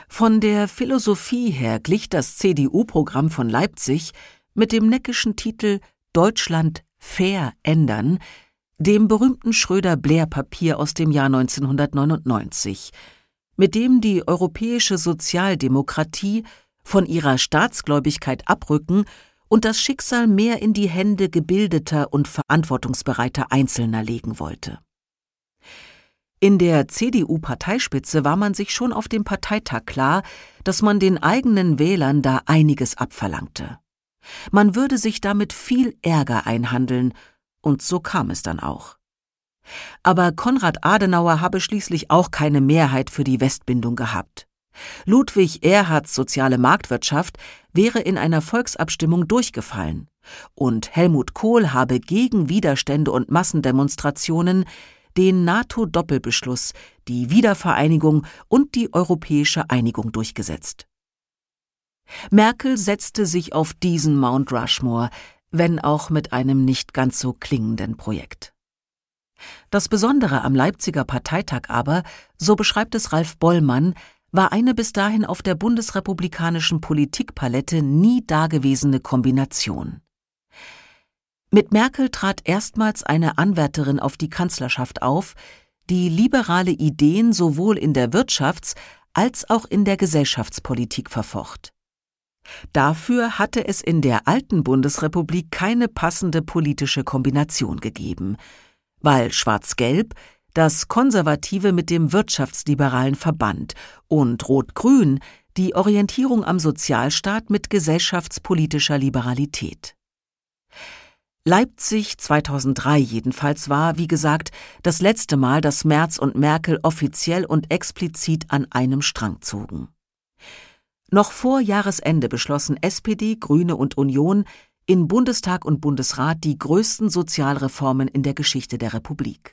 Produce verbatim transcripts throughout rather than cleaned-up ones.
Von der Philosophie her glich das C D U-Programm von Leipzig mit dem neckischen Titel »Deutschland fair ändern« dem berühmten Schröder-Blair-Papier aus dem Jahr neunzehnhundertneunundneunzig, mit dem die europäische Sozialdemokratie von ihrer Staatsgläubigkeit abrücken und das Schicksal mehr in die Hände gebildeter und verantwortungsbereiter Einzelner legen wollte. In der C D U-Parteispitze war man sich schon auf dem Parteitag klar, dass man den eigenen Wählern da einiges abverlangte. Man würde sich damit viel Ärger einhandeln, und so kam es dann auch. Aber Konrad Adenauer habe schließlich auch keine Mehrheit für die Westbindung gehabt. Ludwig Erhards soziale Marktwirtschaft wäre in einer Volksabstimmung durchgefallen, und Helmut Kohl habe gegen Widerstände und Massendemonstrationen den NATO-Doppelbeschluss, die Wiedervereinigung und die europäische Einigung durchgesetzt. Merkel setzte sich auf diesen Mount Rushmore, wenn auch mit einem nicht ganz so klingenden Projekt. Das Besondere am Leipziger Parteitag aber, so beschreibt es Ralf Bollmann, war eine bis dahin auf der bundesrepublikanischen Politikpalette nie dagewesene Kombination. Mit Merkel trat erstmals eine Anwärterin auf die Kanzlerschaft auf, die liberale Ideen sowohl in der Wirtschafts- als auch in der Gesellschaftspolitik verfocht. Dafür hatte es in der alten Bundesrepublik keine passende politische Kombination gegeben, weil Schwarz-Gelb das Konservative mit dem Wirtschaftsliberalen verband und Rot-Grün die Orientierung am Sozialstaat mit gesellschaftspolitischer Liberalität. Leipzig zweitausenddrei jedenfalls war, wie gesagt, das letzte Mal, dass Merz und Merkel offiziell und explizit an einem Strang zogen. Noch vor Jahresende beschlossen S P D, Grüne und Union in Bundestag und Bundesrat die größten Sozialreformen in der Geschichte der Republik.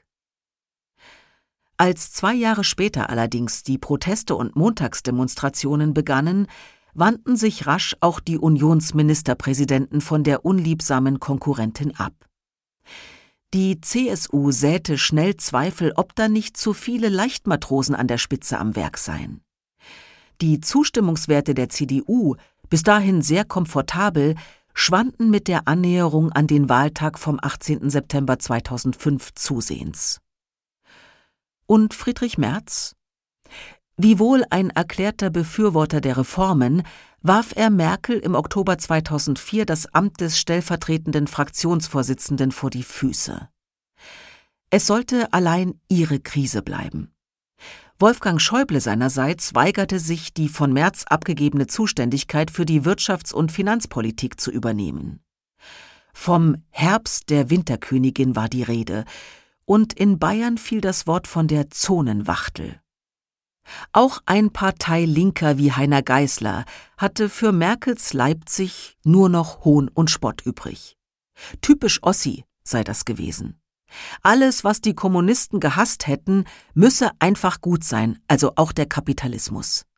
Als zwei Jahre später allerdings die Proteste und Montagsdemonstrationen begannen, wandten sich rasch auch die Unionsministerpräsidenten von der unliebsamen Konkurrentin ab. Die C S U säte schnell Zweifel, ob da nicht zu viele Leichtmatrosen an der Spitze am Werk seien. Die Zustimmungswerte der C D U, bis dahin sehr komfortabel, schwanden mit der Annäherung an den Wahltag vom achtzehnten September zweitausendfünf zusehends. Und Friedrich Merz? Wiewohl ein erklärter Befürworter der Reformen, warf er Merkel im Oktober zweitausendvier das Amt des stellvertretenden Fraktionsvorsitzenden vor die Füße. Es sollte allein ihre Krise bleiben. Wolfgang Schäuble seinerseits weigerte sich, die von Merz abgegebene Zuständigkeit für die Wirtschafts- und Finanzpolitik zu übernehmen. Vom Herbst der Winterkönigin war die Rede, und in Bayern fiel das Wort von der Zonenwachtel. Auch ein Parteilinker wie Heiner Geißler hatte für Merkels Leipzig nur noch Hohn und Spott übrig. Typisch Ossi sei das gewesen. Alles, was die Kommunisten gehasst hätten, müsse einfach gut sein, also auch der Kapitalismus.